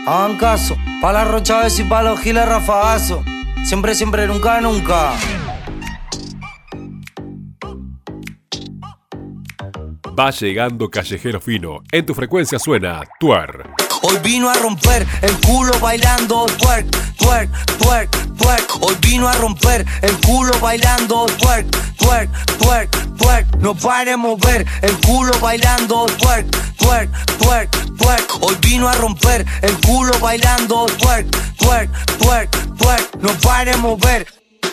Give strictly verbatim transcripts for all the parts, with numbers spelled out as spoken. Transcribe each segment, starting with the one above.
Hagan caso, pa' las rochaves y pa' los giles rafagazo. Siempre, siempre, nunca, nunca. Va llegando Callejero Fino. En tu frecuencia suena Twerk. Hoy vino a romper el culo bailando twerk, twerk, twerk, twerk. Hoy vino a romper el culo bailando twerk, twerk, twerk, twerk. No pare mover el culo bailando twerk, twerk, twerk, twerk. Hoy vino a romper el culo bailando twerk, twerk, twerk, twerk. No pare mover.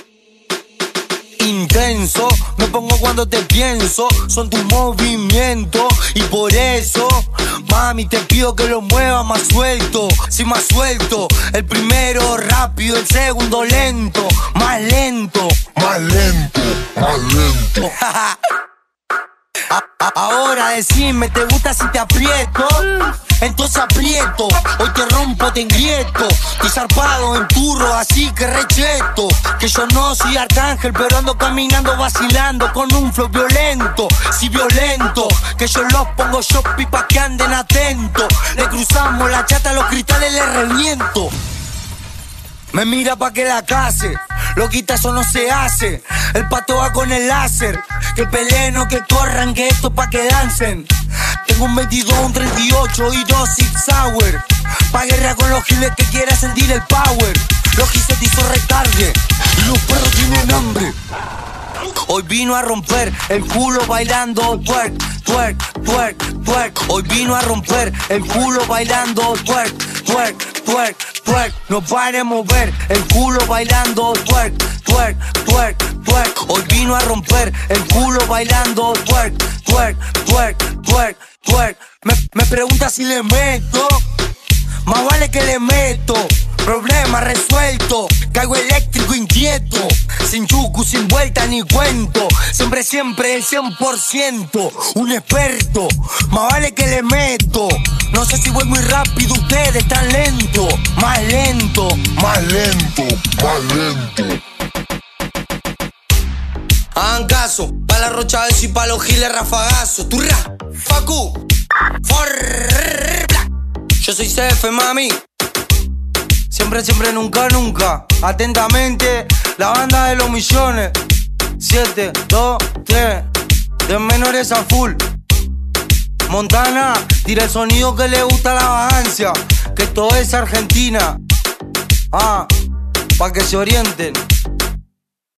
Intenso, me pongo cuando te pienso, son tus movimientos y por eso, mami, te pido que lo muevas más suelto, sí, más suelto. El primero rápido, el segundo lento, más lento, más lento, más lento. Ahora decime, ¿te gusta si te aprieto? Entonces aprieto, hoy te rompo, te ingrieto. Estoy zarpado en turro, así que recheto. Que yo no soy arcángel, pero ando caminando vacilando con un flow violento, sí, violento. Que yo los pongo shopping pa' que anden atentos. Le cruzamos la chata, los cristales le reviento. Me mira pa' que la case, loquita, eso no se hace. El pato va con el láser, que peleen o que corran, que esto pa' que dancen. Tengo un veintidós, un treinta y ocho y dos Six Hour, pa' guerra con los giles que quiera sentir el power. Los giles te hizo retarde y los perros tienen hambre. Hoy vino a romper el culo bailando twerk, twerk, twerk, twerk. Hoy vino a romper el culo bailando twerk, twerk, twerk, twerk. No pare mover el culo bailando twerk, twerk, twerk, twerk. Hoy vino a romper el culo bailando twerk, twerk, twerk, twerk, twerk. Me, me pregunta si le meto, más vale que le meto. Problema resuelto, caigo eléctrico inquieto. Sin chucu, sin vuelta ni cuento. Siempre, siempre el cien por ciento. Un experto, más vale que le meto. No sé si voy muy rápido, ustedes tan lento. Más lento, más lento, más lento. Hagan caso, pa' la rochaves y pa' los giles rafagazo. Turra, Facu, for, yo soy C F, mami. Siempre, siempre, nunca, nunca. Atentamente, la banda de los millones. Siete, dos, tres. De menores a full. Montana, tira el sonido que le gusta a la vagancia. Que todo es Argentina. Ah, pa' que se orienten.